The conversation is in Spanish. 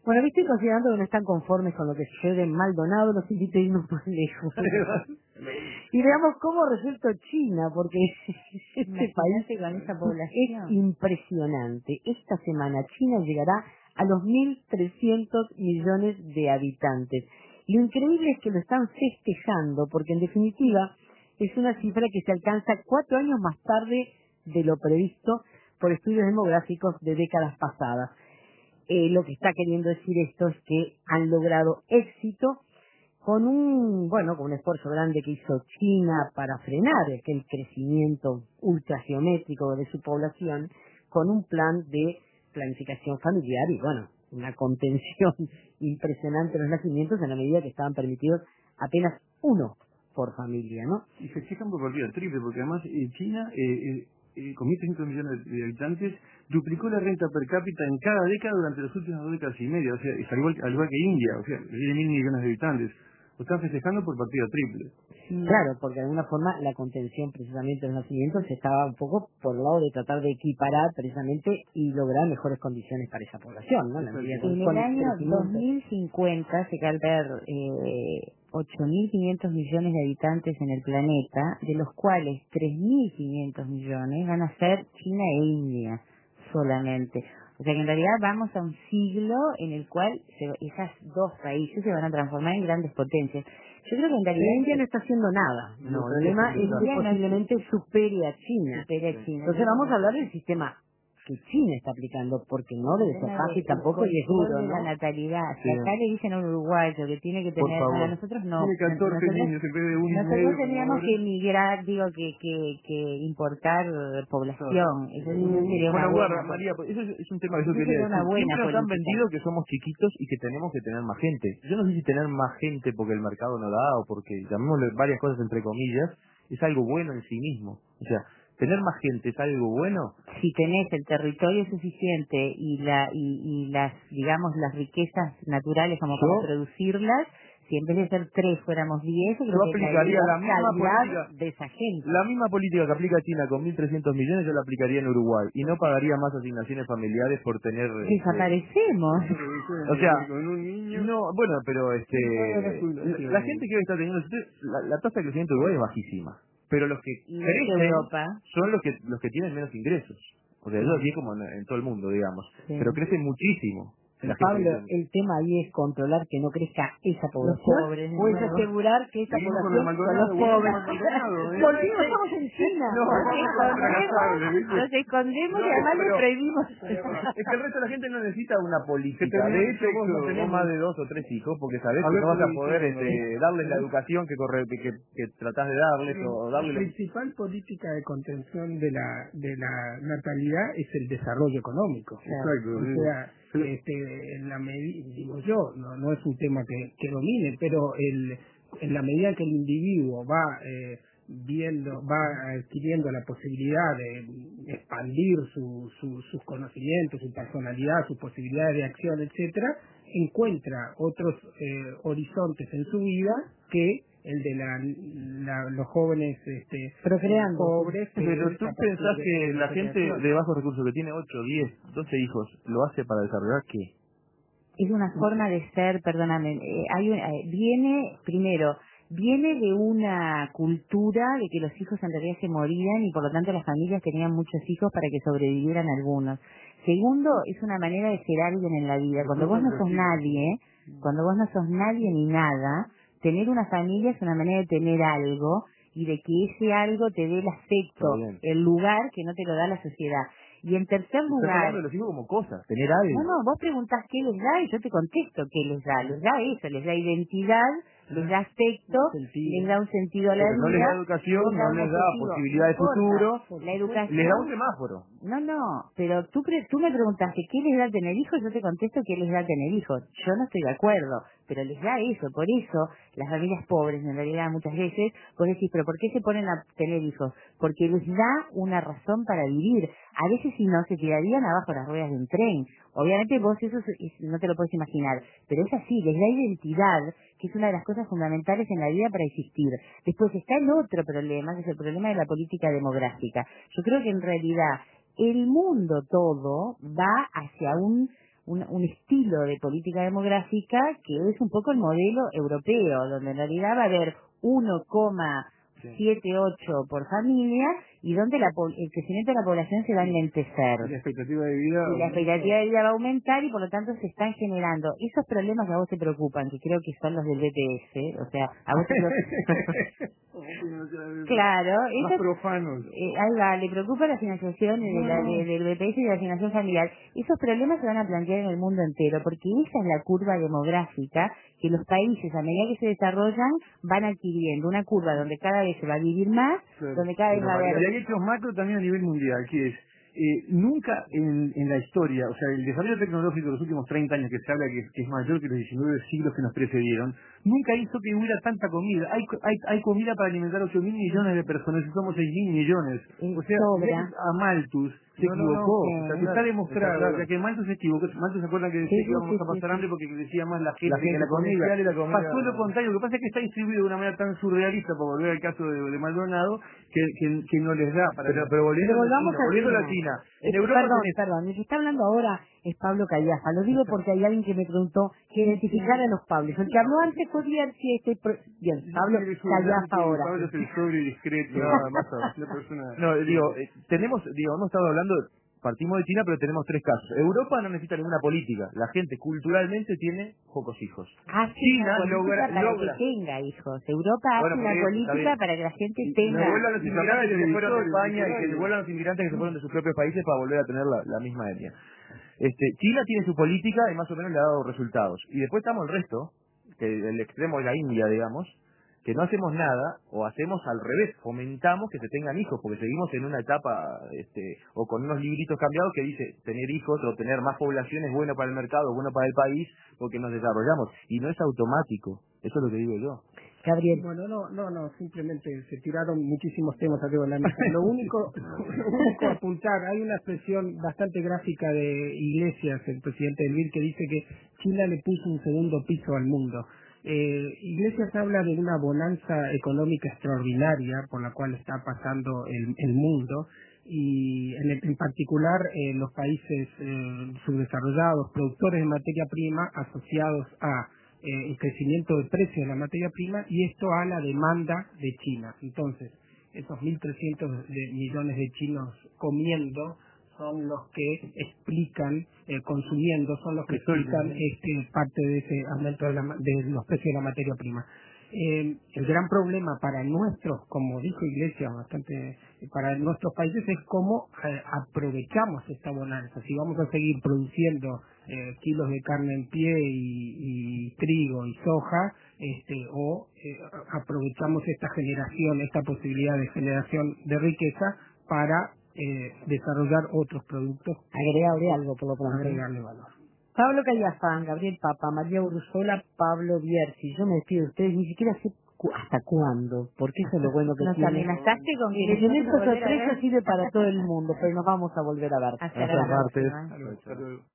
Bueno, viste, considerando que no están conformes con lo que sucede en Maldonado, los invito a irnos más lejos. Y veamos cómo resuelto China, porque este país con esa es población. impresionante. Esta semana China llegará a los 1.300 millones de habitantes. Lo increíble es que lo están festejando, porque en definitiva es una cifra que se alcanza 4 años más tarde de lo previsto por estudios demográficos de décadas pasadas. Lo que está queriendo decir esto es que han logrado éxito con con un esfuerzo grande que hizo China para frenar aquel crecimiento ultrageométrico de su población, con un plan de planificación familiar y una contención impresionante de los nacimientos en la medida que estaban permitidos apenas uno por familia, ¿no? Y se checan por partida triple, porque además China, con 1.300 millones de habitantes, duplicó la renta per cápita en cada década durante las últimas 2 décadas y media, o sea, es al igual que India, o sea, tiene 1.000 millones de habitantes. Lo están festejando por partida triple. Claro, porque de alguna forma la contención precisamente de los nacimientos estaba un poco por el lado de tratar de equiparar precisamente y lograr mejores condiciones para esa población, ¿no? En el año 2050 se calculan 8.500 millones de habitantes en el planeta, de los cuales 3.500 millones van a ser China e India solamente. O sea que en realidad vamos a un siglo en el cual esas dos países se van a transformar en grandes potencias. Yo creo que en realidad India no está haciendo nada. El problema es que posiblemente supere a China. Entonces vamos a hablar del sistema que China está aplicando, porque no debe ser fácil tampoco y es duro, ¿no? La natalidad. Si acá le dicen a un uruguayo que tiene que tener, a nosotros no. Tiene 14 niños en vez de uno y medio. Nosotros tendríamos que emigrar, que importar población. Eso sería una buena. María, eso es un tema que yo quería decir. Siempre nos han vendido que somos chiquitos y que tenemos que tener más gente. Yo no sé si tener más gente porque el mercado no da o porque, llamémosle varias cosas entre comillas, es algo bueno en sí mismo. O sea, ¿tener más gente es algo bueno? Si tenés el territorio suficiente y las, digamos, las riquezas naturales como para producirlas, si en vez de ser 3 fuéramos 10, yo aplicaría la misma política de esa gente. La misma política que aplica China con 1.300 millones yo la aplicaría en Uruguay y no pagaría más asignaciones familiares por tener... Desaparecemos. O sea, con un niño... No, bueno, pero la gente que hoy está teniendo... La tasa de crecimiento de Uruguay es bajísima. Pero los que crecen son los que tienen menos ingresos. O sea, eso así es como en todo el mundo, digamos. Sí. Pero crecen muchísimo. Pablo, el tema ahí es controlar que no crezca esa población. Puedes asegurar que esa población son los pobres. Volvimos, estamos en China. Nos escondemos y además le prohibimos. Es que el resto de la gente no necesita una política. De hecho, vos no tenés más de 2 o 3 hijos porque sabés que no vas a poder darles la educación que tratás de darles o darles... La principal política de contención de la natalidad es el desarrollo económico. Exacto. O sea, en la medida, digo yo, no es un tema que domine, pero en la medida que el individuo va adquiriendo la posibilidad de expandir sus conocimientos, su personalidad, sus posibilidades de acción, etcétera, encuentra otros horizontes en su vida que el de los jóvenes procreando pobres. Pero tú pensás que la gente de bajos recursos que tiene 8, 10, 12 hijos lo hace para desarrollar qué? Es una forma de ser, perdóname, viene de una cultura de que los hijos en realidad se morían y por lo tanto las familias tenían muchos hijos para que sobrevivieran algunos. Segundo, es una manera de ser alguien en la vida. Cuando vos no sos nadie ni nada, tener una familia es una manera de tener algo y de que ese algo te dé el afecto, el lugar que no te lo da la sociedad. Y en tercer lugar... Estás hablando de los hijos como cosas, tener algo. No, vos preguntás qué les da y yo te contesto qué les da. Les da eso, les da identidad, les da afecto, les da un sentido a la vida. No les da educación, no les da posibilidad de futuro, la educación, les da un semáforo. No, pero tú me preguntaste qué les da tener hijos, yo te contesto qué les da tener hijos. Yo no estoy de acuerdo, pero les da eso. Por eso las familias pobres, en realidad muchas veces, vos decís, pero ¿por qué se ponen a tener hijos? Porque les da una razón para vivir. A veces si no, se tirarían abajo las ruedas de un tren. Obviamente vos eso no te lo puedes imaginar, pero es así, les da identidad, que es una de las cosas fundamentales en la vida para existir. Después está el otro problema, que es el problema de la política demográfica. Yo creo que en realidad el mundo todo va hacia un estilo de política demográfica que es un poco el modelo europeo, donde en realidad va a haber 1,78 por familia y donde el crecimiento de la población se va a enlentecer. Y la expectativa de vida. Y la expectativa de vida va a aumentar y por lo tanto se están generando esos problemas que a vos te preocupan, que creo que son los del BPS, o sea, a vos te claro, más profanos. Ahí va, le preocupa la financiación del BPS y de la financiación familiar. Esos problemas se van a plantear en el mundo entero, porque esa es la curva demográfica que los países, a medida que se desarrollan, van adquiriendo una curva donde cada vez se va a vivir más, donde cada vez va a haber... Y hay hechos macro también a nivel mundial, que es nunca en la historia, o sea, el desarrollo tecnológico de los últimos 30 años que se habla que es mayor que los 19 siglos que nos precedieron, nunca hizo que hubiera tanta comida. Hay comida para alimentar 8.000 millones de personas y somos 6.000 millones. O sea, a Malthus se equivocó. O sea, que está demostrado. O sea, que Malthus se equivocó. Malthus se acuerda que decía que íbamos a pasar hambre porque decía más la gente que la comida. Pasó lo contrario. Lo que pasa es que está distribuido de una manera tan surrealista, por volver al caso de Maldonado, que no les da. Pero volviendo a la China. En Europa perdón, el que está hablando ahora es Pablo Callafa. Lo digo porque hay alguien que me preguntó que identificara a los Pablos. El que habló antes fue Bierzi, bien, Pablo Callafa ahora. Pablo es el sobrio y discreto. Hemos estado hablando, partimos de China, pero tenemos 3 casos. Europa no necesita ninguna política. La gente culturalmente tiene pocos hijos. China logra que tenga hijos. Europa hace una política para que la gente tenga. Que vuelvan los inmigrantes que se fueron de España y que vuelvan los inmigrantes que se fueron de sus propios países para volver a tener la misma etnia. China tiene su política y más o menos le ha dado resultados. Y después estamos el resto, que el extremo de la India, digamos, que no hacemos nada, o hacemos al revés, fomentamos que se tengan hijos, porque seguimos en una etapa, o con unos libritos cambiados que dice, tener hijos o tener más población es bueno para el mercado, bueno para el país, porque nos desarrollamos, y no es automático, eso es lo que digo yo. Gabriel. Bueno, no, simplemente se tiraron muchísimos temas arriba de la mesa. Lo único a apuntar, hay una expresión bastante gráfica de Iglesias, el presidente del BID, que dice que China le puso un segundo piso al mundo. Iglesias habla de una bonanza económica extraordinaria por la cual está pasando el mundo y en particular los países subdesarrollados, productores de materia prima asociados a el crecimiento del precio de la materia prima y esto a la demanda de China. Entonces, esos 1.300 millones de chinos comiendo son los que explican, consumiendo, son los que explican parte de ese aumento de los precios de la materia prima. El gran problema para nuestros, como dijo Iglesias, para nuestros países es cómo aprovechamos esta bonanza. Si vamos a seguir produciendo kilos de carne en pie y trigo y soja, o aprovechamos esta generación, esta posibilidad de generación de riqueza para desarrollar otros productos. Agregarle algo, por lo menos. Agregarle valor. Pablo Callafa, Gabriel Papa, María Urruzola, Pablo Bierzi. Yo me despido de ustedes, ni siquiera sé hasta cuándo, porque eso es lo bueno que tiene. Nos amenazaste con que el sorpresa sirve para todo el mundo, pero nos vamos a volver a ver. Hasta la próxima.